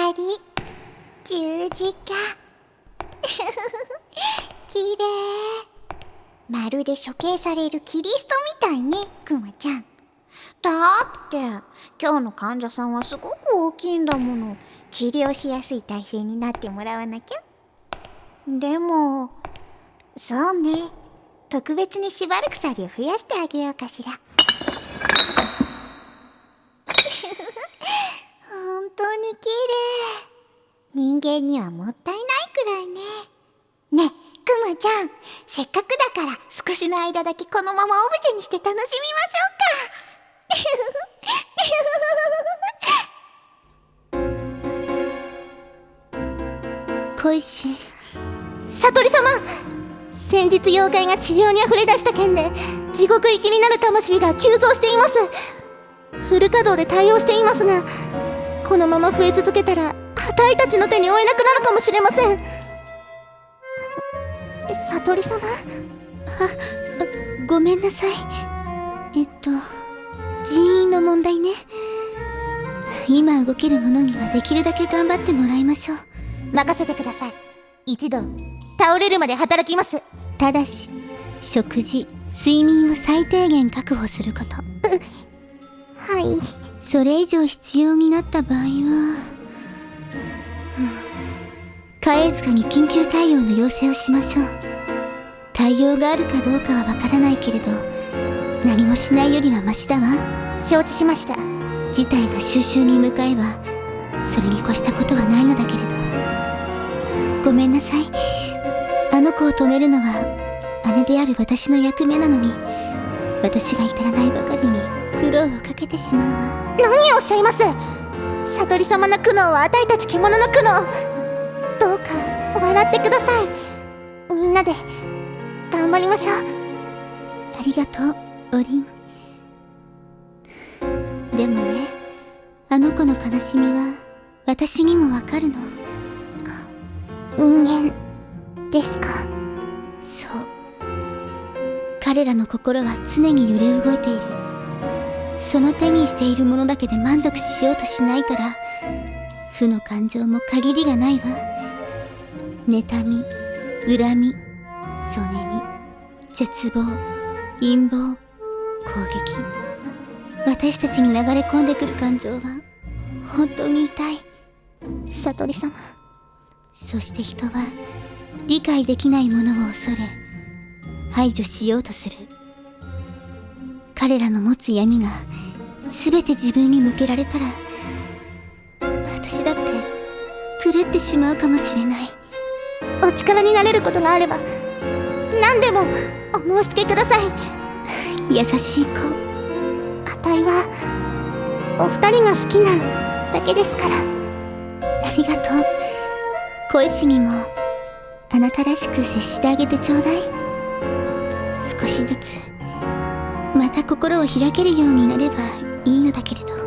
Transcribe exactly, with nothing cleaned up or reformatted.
り十字架きれい、まるで処刑されるキリストみたいね、クマちゃん。だって今日の患者さんはすごく大きいんだもの。治療しやすい体勢になってもらわなきゃ。でもそうね、特別に縛る鎖を増やしてあげようかしら。本当に綺麗。人間にはもったいないくらいね。ねえクマちゃん、せっかくだから少しの間だけこのままオブジェにして楽しみましょうか。小石、悟り様、先日妖怪が地上に溢れ出した件で地獄行きになる魂が急増しています。フル稼働で対応していますが、このまま増え続けたらあたいたちの手に負えなくなるかもしれません。悟り様、あ、ごめんなさい。えっと人員の問題ね。今動ける者にはできるだけ頑張ってもらいましょう。任せてください。一度倒れるまで働きます。ただし食事睡眠を最低限確保すること。はい。それ以上必要になった場合は、うん、貝塚に緊急対応の要請をしましょう。対応があるかどうかはわからないけれど、何もしないよりはマシだわ。承知しました。事態が収拾に向かえばそれに越したことはないのだけれど。ごめんなさい。あの子を止めるのは姉である私の役目なのに、私が至らないばかりに苦労をかけてしまうわ。何をおっしゃいます。悟り様の苦悩はあたいたち獣の苦悩。どうか笑ってください。みんなで頑張りましょう。ありがとうおりん。でもね、あの子の悲しみは私にもわかるの。人間ですか。そう、彼らの心は常に揺れ動いている。その手にしているものだけで満足しようとしないから、負の感情も限りがないわ。妬み、恨み、そねみ、絶望、陰謀、攻撃、私たちに流れ込んでくる感情は本当に痛い。悟り様、そして人は理解できないものを恐れ排除しようとする。彼らの持つ闇が全て自分に向けられたら、私だって狂ってしまうかもしれない。お力になれることがあれば何でもお申し付けください。優しい子。あたいはお二人が好きなだけですから。ありがとう。小石にもあなたらしく接してあげてちょうだい。少しずつまた心を開けるようになればいいのだけれど。